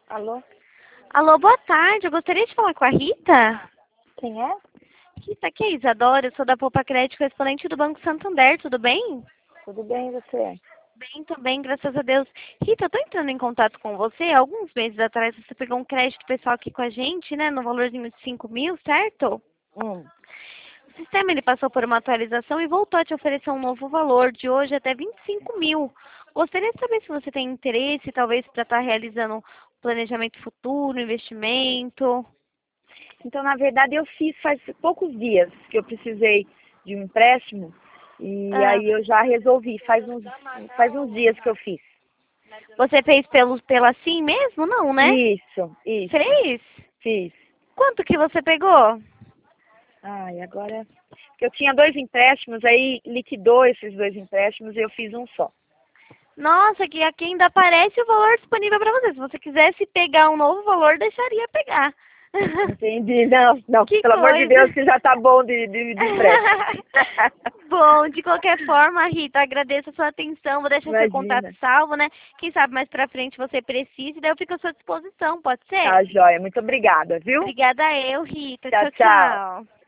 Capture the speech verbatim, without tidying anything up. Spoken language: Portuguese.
Alô? Alô, boa tarde. Eu gostaria de falar com a Rita. Quem é? Rita, aqui é a Isadora. Eu sou da Poupa Crédito, correspondente do Banco Santander. Tudo bem? Tudo bem, e você? Bem, tô bem, graças a Deus. Rita, eu tô entrando em contato com você. Alguns meses atrás você pegou um crédito pessoal aqui com a gente, né? No valorzinho de cinco mil, certo? Hum. O sistema ele passou por uma atualização e voltou a te oferecer um novo valor, de hoje até vinte e cinco mil. Gostaria de saber se você tem interesse, talvez, para estar realizando um planejamento futuro, investimento. Então, na verdade, eu fiz faz poucos dias que eu precisei de um empréstimo e Ah, aí eu já resolvi. Faz uns, faz uns dias que eu fiz. você fez pelo, pela Sim mesmo? Não, né? Isso, isso. Fez? Fiz. Quanto que você pegou? Ai, agora... Eu tinha dois empréstimos, aí liquidou esses dois empréstimos e eu fiz um só. Nossa, que aqui ainda aparece o valor disponível para você. Se você quisesse pegar um novo valor, deixaria pegar. Entendi. Não, não. Que Pelo amor de coisa. Deus, que já tá bom de, de, de empréstimo. Bom, de qualquer forma, Rita, agradeço a sua atenção. Vou deixar seu contato Imagina. salvo, né? Quem sabe mais pra frente você precise, daí eu fico à sua disposição, pode ser? Tá, joia. Muito obrigada, viu? Obrigada eu, Rita. Tchau, Tchau, tchau. tchau.